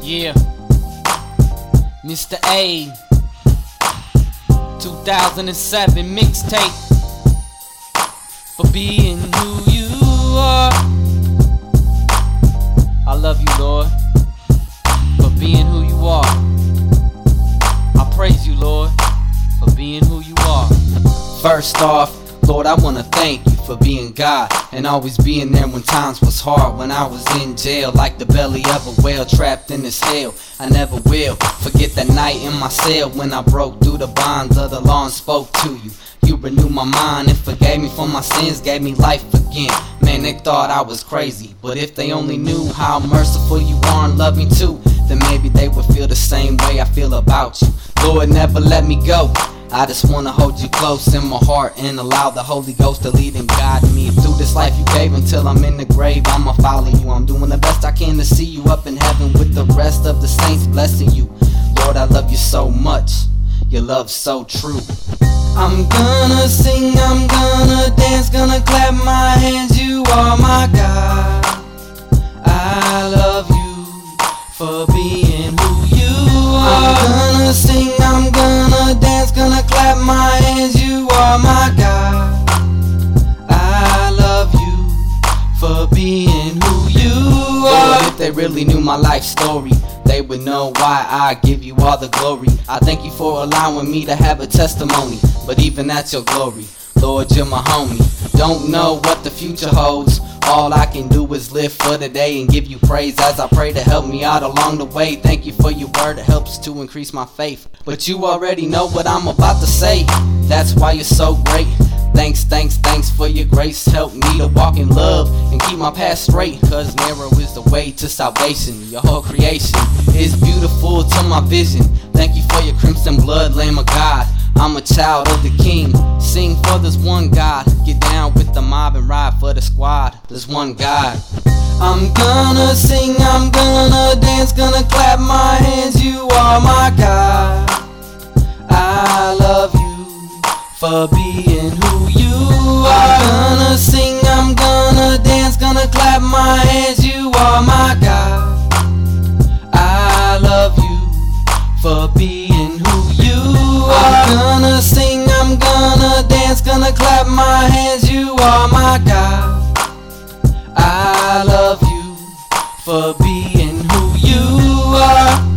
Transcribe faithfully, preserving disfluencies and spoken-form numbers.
Yeah, Mister A, two thousand seven mixtape, for being who you are. I love you, Lord, for being who you are. I praise you, Lord, for being who you are. First off, Lord, I wanna thank you for being God and always being there when times was hard. When I was in jail, like the belly of a whale, trapped in this hell. I never will forget that night in my cell when I broke through the bonds of the law and spoke to you. You renewed my mind and forgave me for my sins, gave me life again. Man, they thought I was crazy, but if they only knew how merciful you are and love me too, then maybe they would feel the same way I feel about you. Lord, never let me go. I just wanna hold you close in my heart and allow the Holy Ghost to lead and guide me through this life you gave until I'm in the grave. I'ma follow you. I'm doing the best I can to see you up in heaven with the rest of the saints blessing you. Lord, I love you so much. Your love's so true. I'm gonna sing, I'm gonna dance, gonna clap my hands. You are my God. I love you for being who you are. I'm gonna sing, I'm gonna dance, gonna clap my hands. You are my God. I love you for being who you are. Lord, if they really knew my life story, they would know why I give you all the glory. I thank you for allowing me to have a testimony, but even that's your glory. Lord, you're my homie. Don't know what the future holds. All I can do is live for today and give you praise as I pray to help me out along the way. Thank you for your word, it helps to increase my faith. But you already know what I'm about to say. That's why you're so great. Thanks, thanks, thanks for your grace. Help me to walk in love and keep my path straight, cause narrow is the way to salvation. Your whole creation is beautiful to my vision. Thank you for your crimson blood, Lamb of God. I'm a child of the King. Sing for this one God. Get down with the mob and ride for the squad. There's one God. I'm gonna sing, I'm gonna dance, gonna clap my hands. You are my God. I love you for being who you are. I'm gonna sing, I'm gonna dance, gonna clap my hands. You are my God. I love you for being who you are. I'm gonna sing, I'm gonna dance, gonna clap my hands. You are my God. I love you for being who you are.